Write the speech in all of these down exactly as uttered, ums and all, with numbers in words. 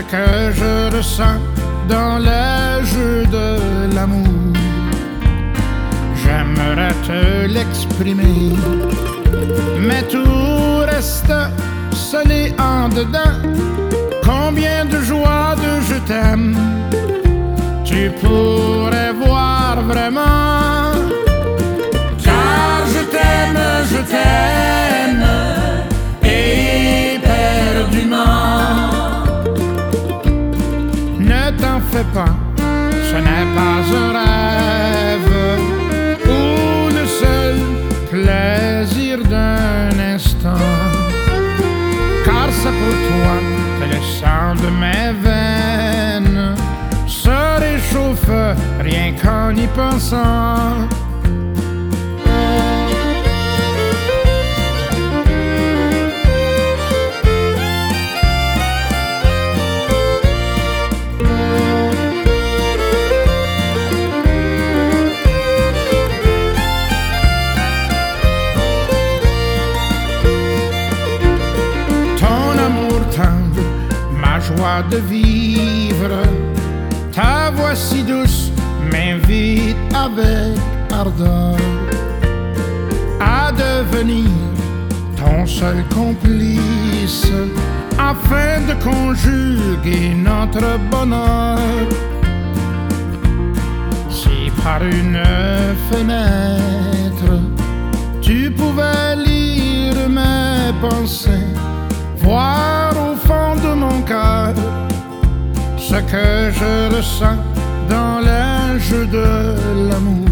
que je ressens dans le jeu de l'amour. J'aimerais te l'exprimer, mais tout reste scellé en dedans. Combien de joie de je t'aime tu pourrais voir vraiment. Car je t'aime, je t'aime éperdument. Ne t'en fais pas, ce n'est pas un rêve ou le seul plaisir d'un instant. Car c'est pour toi que le sang de mes veines se réchauffe rien qu'en y pensant. Ma joie de vivre, ta voix si douce m'invite avec ardeur à devenir ton seul complice afin de conjuguer notre bonheur. Si par une fenêtre tu pouvais lire mes pensées, voir au fond de mon cœur ce que je ressens dans le jeu de l'amour.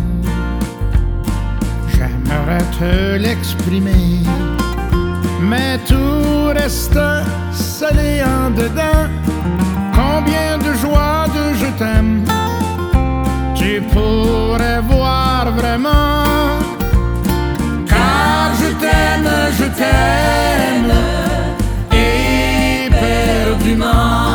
J'aimerais te l'exprimer, mais tout reste scellé en dedans. Combien de joie de je t'aime tu pourrais voir vraiment. Car je t'aime, je t'aime éperdument.